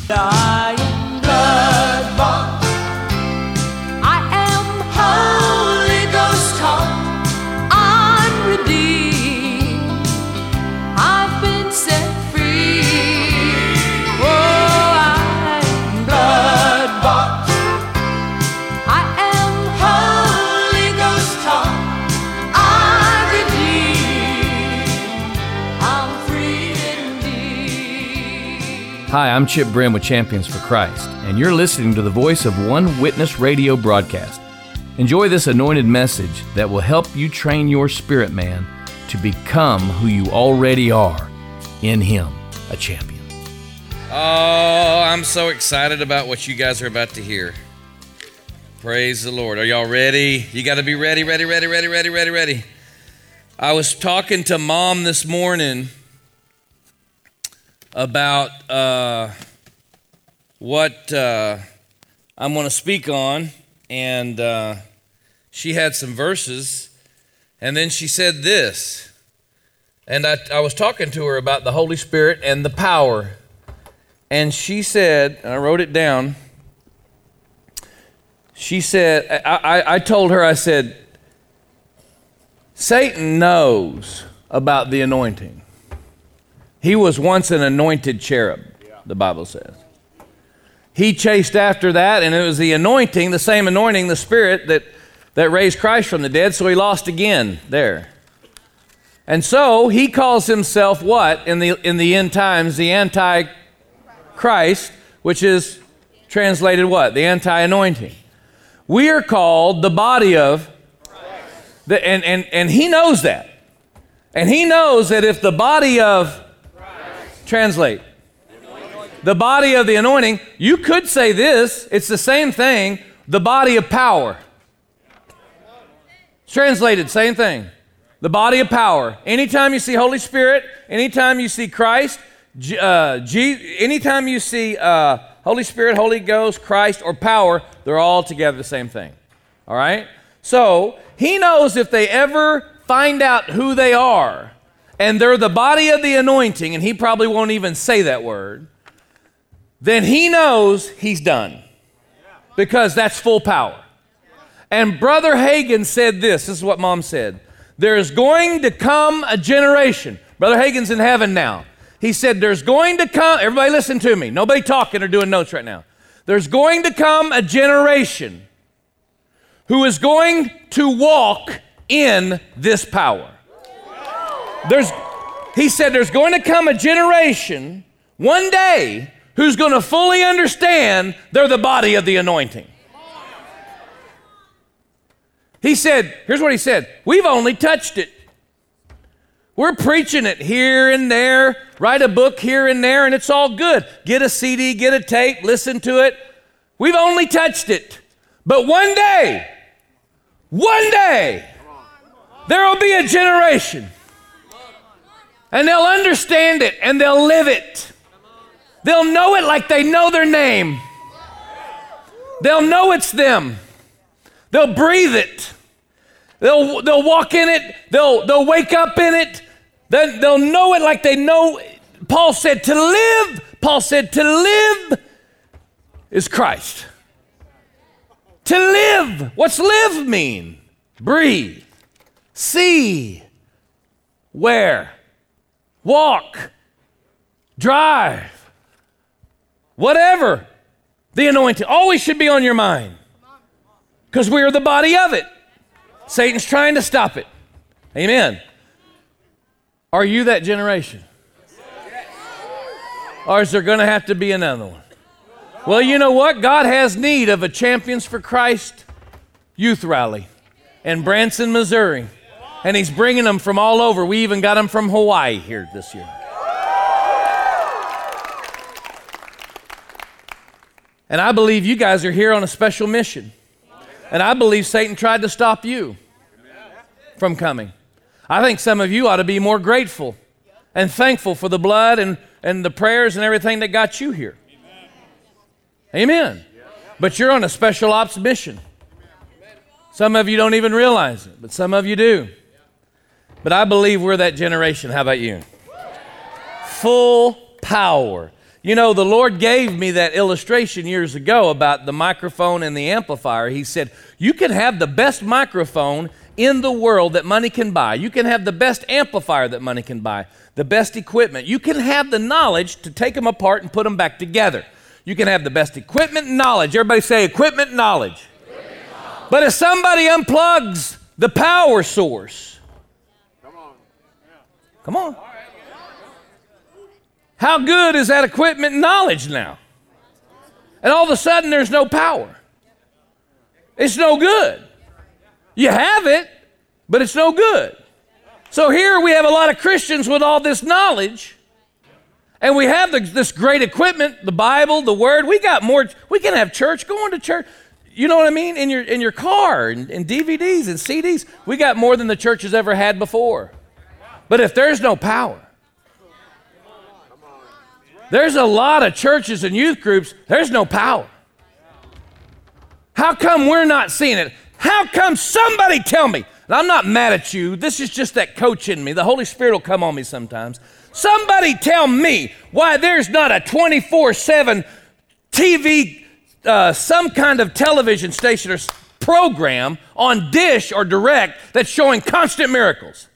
I am blood-bought. I am Holy Ghost taught. I'm redeemed. I've been set free. Oh, I am blood-bought. I am Holy Ghost taught. I'm redeemed. I'm free indeed. Hi, I'm Chip Brim with Champions for Christ, and you're listening to the Voice of One Witness radio broadcast. Enjoy this anointed message that will help you train your spirit man to become who you already are in Him, a champion. Oh, I'm so excited about what you guys are about to hear. Praise the Lord. Are y'all ready? You got to be ready. I was talking to Mom this morning about what I'm going to speak on, and she had some verses, and then she said this, and I was talking to her about the Holy Spirit and the power, and she said, and I wrote it down, she said, I told her, I said, Satan knows about the anointing. He was once an anointed cherub, the Bible says. He chased after that, and it was the anointing, the same anointing, the Spirit that raised Christ from the dead, so he lost again there. And so he calls himself what in the end times? The Antichrist, which is translated what? The anti-anointing. We are called the body of Christ. And he knows that. And he knows that if the body of translate. The body of the anointing, you could say this, it's the same thing, the body of power. It's translated, same thing. The body of power. Anytime you see Holy Spirit, anytime you see Christ, anytime you see Holy Spirit, Holy Ghost, Christ, or power, they're all together the same thing. All right? So, he knows if they ever find out who they are, and they're the body of the anointing, and he probably won't even say that word, then he knows he's done. Because that's full power. And Brother Hagin said this is what Mom said. There's going to come a generation. Brother Hagin's in heaven now. He said there's going to come, everybody listen to me, nobody talking or doing notes right now. There's going to come a generation who is going to walk in this power. He said there's going to come a generation one day who's going to fully understand they're the body of the anointing. He said, here's what he said, we've only touched it. We're preaching it here and there, write a book here and there, and it's all good. Get a CD, get a tape, listen to it. We've only touched it. But one day, there will be a generation. And they'll understand it, and they'll live it. They'll know it like they know their name. They'll know it's them. They'll breathe it. They'll walk in it. They'll wake up in it. They'll know it like they know. Paul said to live is Christ. To live. What's live mean? Breathe. See. Wear. Walk. Drive. Whatever. The anointing always should be on your mind. Because we are the body of it. Satan's trying to stop it. Amen. Are you that generation? Or is there going to have to be another one? Well, you know what? God has need of a Champions for Christ youth rally in Branson, Missouri. And He's bringing them from all over. We even got them from Hawaii here this year. And I believe you guys are here on a special mission. And I believe Satan tried to stop you from coming. I think some of you ought to be more grateful and thankful for the blood and the prayers and everything that got you here. Amen. But you're on a special ops mission. Some of you don't even realize it, but some of you do. But I believe we're that generation. How about you? Full power. You know, the Lord gave me that illustration years ago about the microphone and the amplifier. He said, you can have the best microphone in the world that money can buy. You can have the best amplifier that money can buy, the best equipment. You can have the knowledge to take them apart and put them back together. You can have the best equipment and knowledge. Everybody say equipment and knowledge. But if somebody unplugs the power source, come on. How good is that equipment and knowledge now? And all of a sudden there's no power. It's no good. You have it, but it's no good. So here we have a lot of Christians with all this knowledge, and we have this great equipment, the Bible, the Word. We got more. We can have church, going to church. You know what I mean? In your car, and DVDs and CDs. We got more than the church has ever had before. But if there's no power, there's a lot of churches and youth groups, there's no power. How come we're not seeing it? How come somebody tell me? And I'm not mad at you. This is just that coach in me. The Holy Spirit will come on me sometimes. Somebody tell me why there's not a 24/7 TV, some kind of television station or program on Dish or Direct that's showing constant miracles.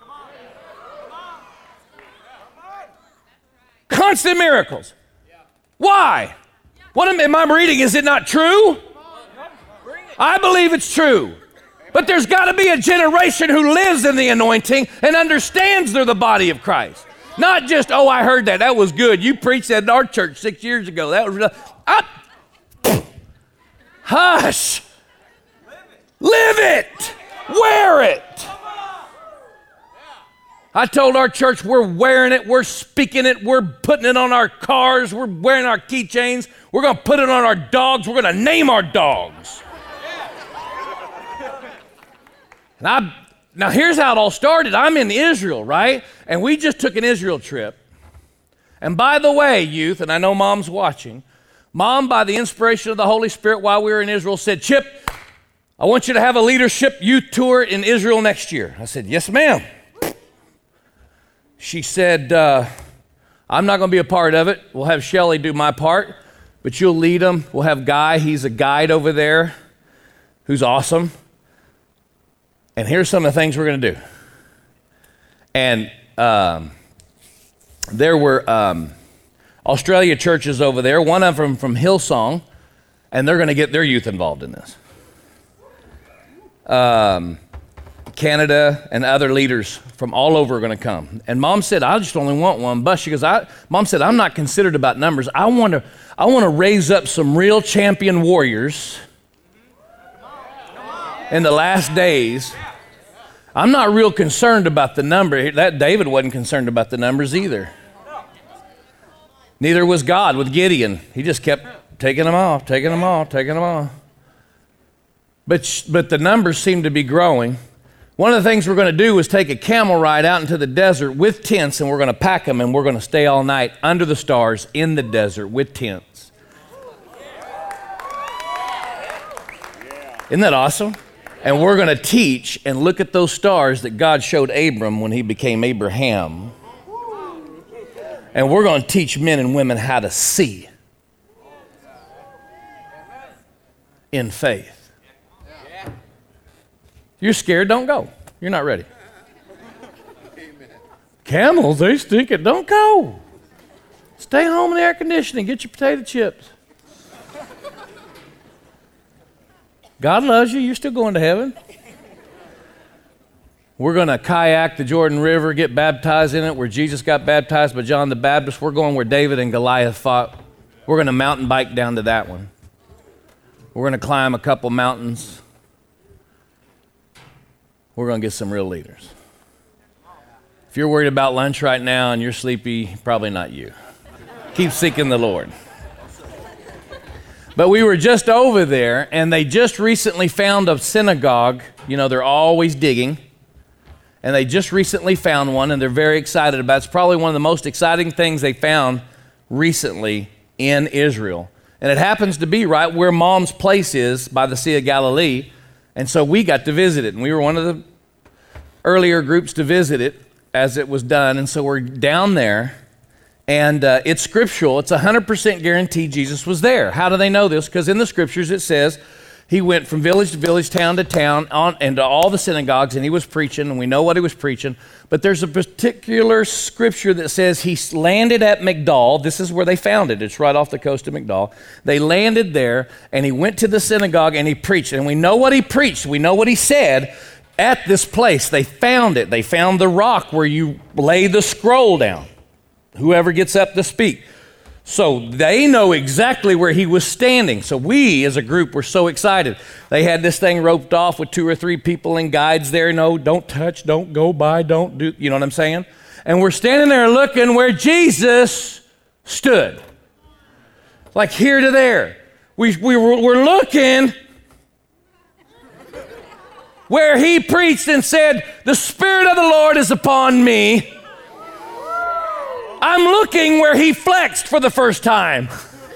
Constant miracles. Why? What am I reading? Is it not true? I believe it's true. But there's got to be a generation who lives in the anointing and understands they're the body of Christ. Not just, oh, I heard that. That was good. You preached that in our church 6 years ago. That was hush. Live it. Wear it. I told our church we're wearing it, we're speaking it, we're putting it on our cars, we're wearing our keychains, we're going to put it on our dogs, we're going to name our dogs. Now here's how it all started. I'm in Israel, right? And we just took an Israel trip. And by the way, youth, and I know Mom's watching, Mom, by the inspiration of the Holy Spirit while we were in Israel, said, Chip, I want you to have a leadership youth tour in Israel next year. I said, yes, ma'am. She said, I'm not going to be a part of it. We'll have Shelly do my part, but you'll lead them. We'll have Guy. He's a guide over there who's awesome. And here's some of the things we're going to do. And there were Australia churches over there, one of them from Hillsong, and they're going to get their youth involved in this. Canada and other leaders from all over are going to come. And Mom said, I just only want one bus. She goes, Mom said, I'm not considered about numbers. I want to raise up some real champion warriors in the last days. I'm not real concerned about the number. That David wasn't concerned about the numbers either. Neither was God with Gideon. He just kept taking them off. But the numbers seem to be growing. One of the things we're going to do is take a camel ride out into the desert with tents, and we're going to pack them, and we're going to stay all night under the stars in the desert with tents. Isn't that awesome? And we're going to teach and look at those stars that God showed Abram when he became Abraham. And we're going to teach men and women how to see in faith. You're scared, don't go. You're not ready. Camels, they stink it, don't go. Stay home in the air conditioning, get your potato chips. God loves you, you're still going to heaven. We're going to kayak the Jordan River, get baptized in it, where Jesus got baptized by John the Baptist. We're going where David and Goliath fought. We're going to mountain bike down to that one. We're going to climb a couple mountains. We're going to get some real leaders. If you're worried about lunch right now and you're sleepy, probably not you. Keep seeking the Lord. But we were just over there, and they just recently found a synagogue. You know, they're always digging. And they just recently found one, and they're very excited about it. It's probably one of the most exciting things they found recently in Israel. And it happens to be right where Mom's place is by the Sea of Galilee. And so we got to visit it, and we were one of the earlier groups to visit it as it was done. And so we're down there, And it's scriptural. It's 100% guaranteed Jesus was there. How do they know this? Because in the scriptures it says he went from village to village, town to town, and to all the synagogues, and he was preaching, and we know what he was preaching. But there's a particular scripture that says he landed at Migdal. This is where they found it. It's right off the coast of Migdal. They landed there, and he went to the synagogue, and he preached. And we know what he preached. We know what he said at this place. They found it. They found the rock where you lay the scroll down, whoever gets up to speak. So they know exactly where he was standing. So we as a group were so excited. They had this thing roped off with 2 or 3 people and guides there. No, don't touch, don't go by, don't do, you know what I'm saying? And we're standing there looking where Jesus stood. Like here to there. We're looking where he preached and said, "The Spirit of the Lord is upon me." I'm looking where he flexed for the first time.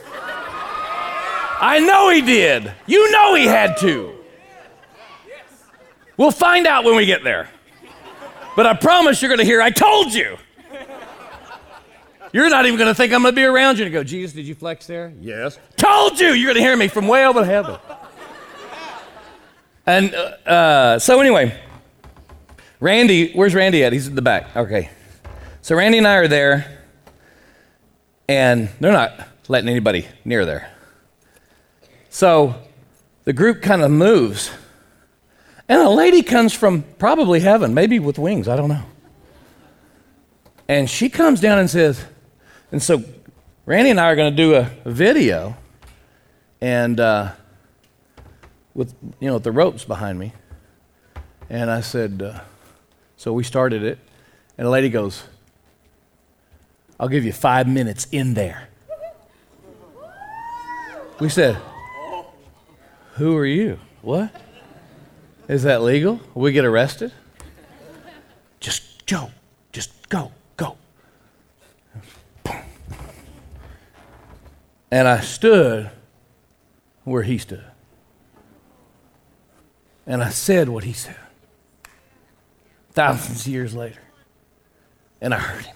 I know he did. You know he had to. We'll find out when we get there. But I promise you're going to hear, "I told you." You're not even going to think I'm going to be around you and go, "Jesus, did you flex there?" "Yes." "Told you." You're going to hear me from way over heaven. And so anyway, Randy, where's Randy at? He's at the back. Okay. So Randy and I are there. And they're not letting anybody near there. So the group kind of moves. And a lady comes from probably heaven, maybe with wings, I don't know. And she comes down and says, and so Randy and I are going to do a video, and with the ropes behind me. And I said, so we started it, and a lady goes, "I'll give you 5 minutes in there." We said, "Who are you? What? Is that legal? Will we get arrested?" "Just Joe, just go. And I stood where he stood. And I said what he said. Thousands of years later. And I heard him.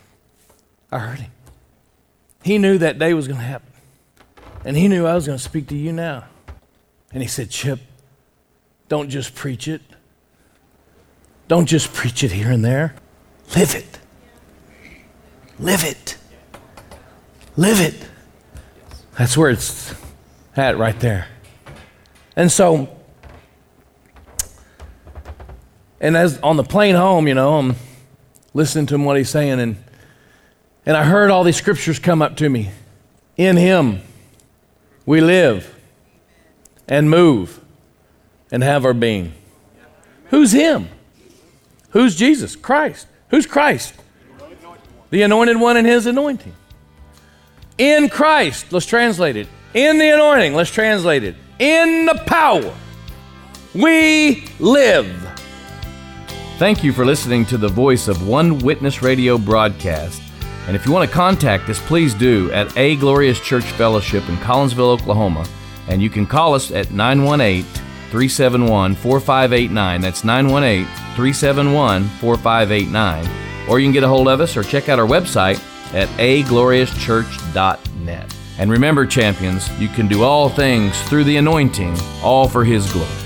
He knew that day was going to happen. And he knew I was going to speak to you now. And he said, "Chip, don't just preach it. Don't just preach it here and there. Live it. Live it. Live it." That's where it's at right there. And so, and as on the plane home, I'm listening to him, what he's saying, and I heard all these scriptures come up to me. In him we live and move and have our being. Who's him? Who's Jesus? Christ. Who's Christ? The anointed one and his anointing. In Christ, let's translate it. In the anointing, let's translate it. In the power, we live. Thank you for listening to the Voice of One Witness Radio broadcast. And if you want to contact us, please do at A Glorious Church Fellowship in Collinsville, Oklahoma. And you can call us at 918-371-4589. That's 918-371-4589. Or you can get a hold of us or check out our website at agloriouschurch.net. And remember, champions, you can do all things through the anointing, all for His glory.